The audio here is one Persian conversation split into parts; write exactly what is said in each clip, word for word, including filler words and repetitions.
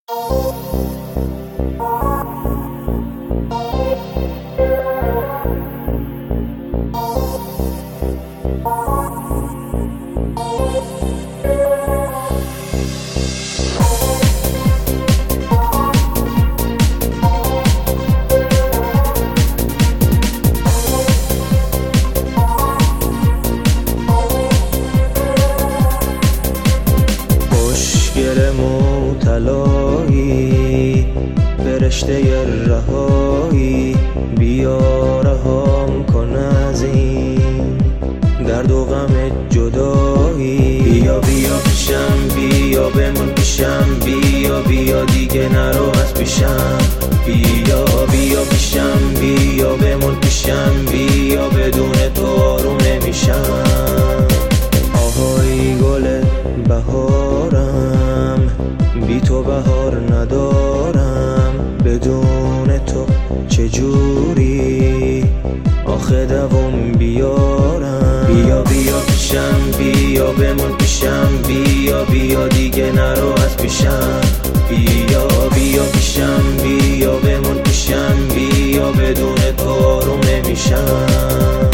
خوشگل موطلایی به رشته رهایی، بیا رهام کن از این درد و غم جدایی. بیا بیا پیشم، بیا بمون پیشم، بیا بیا دیگه نرو از پیشم. بیا بیا پیشم، بیا بمون پیشم، بیا بدون تو آروم نمیشم. آهای گل بهارم، بی تو بهار ندارم، بدون تو چجوری آخه دوام بیارم. بیا بیا پیشم، بیا بمون پیشم، بیا بیا دیگه نرو از پیشم. بیا بیا پیشم، بیا بمون پیشم، بیا بدون تو آروم نمیشم.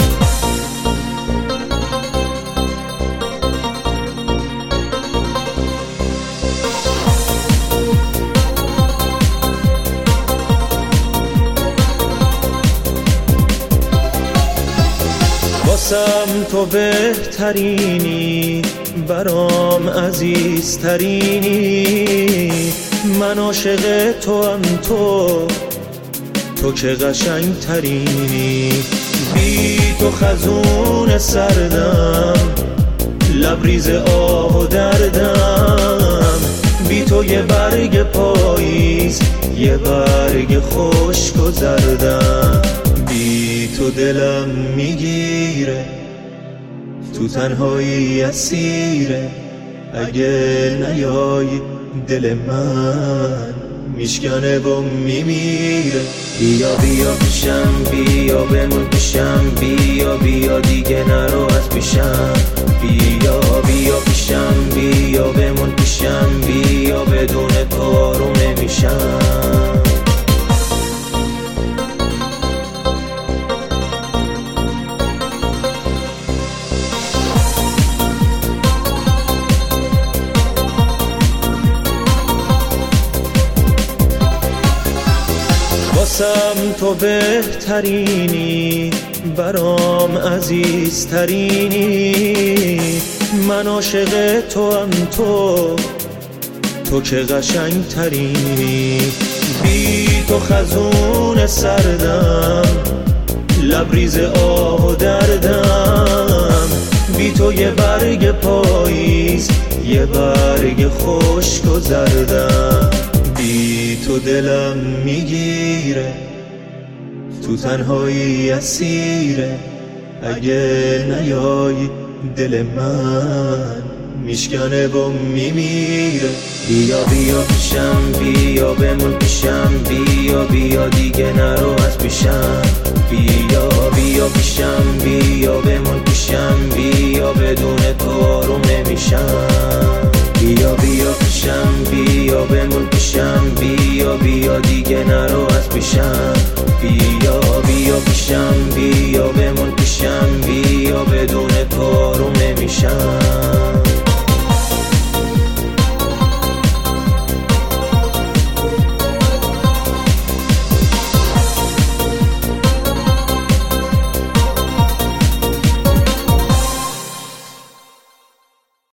واسم تو بهترینی، برام عزیزترینی، من عاشق تو هم تو، تو که قشنگ ترینی. بی تو خزون سردم، لبریز آه و دردم، بی تو یه برگ پاییز، یه برگ خشک و زردم. بی تو دلم میگیره، تو تنهایی اسیره، اگه نیای دل من میشکنه و میمیره. بیا بیا پیشم، بیا بمون پیشم، بیا بیا دیگه نرو از پیشم. بیا بیا پیشم، بیا بمون پیشم، بیا بدون تو آروم نمیشم. واسم تو بهترینی، برام عزیزترینی، من عاشق تو هم تو، تو که قشنگ ترینی. بی تو خزون سردم، لبریز آه و دردم، بی تو یه برگ پاییز، یه برگ خشک و زردم. بی تو دلم میگیره، تو تنهایی اسیره، اگه نیای دل من میشکنه و میمیره. بیا بیا پیشم، بیا بمون پیشم، بیا بیا دیگه نرو از پیشم. بیا بیا پیشم، بیا بمون پیشم، بیا بدون تو آروم نمیشم. بیا بیا پیشم.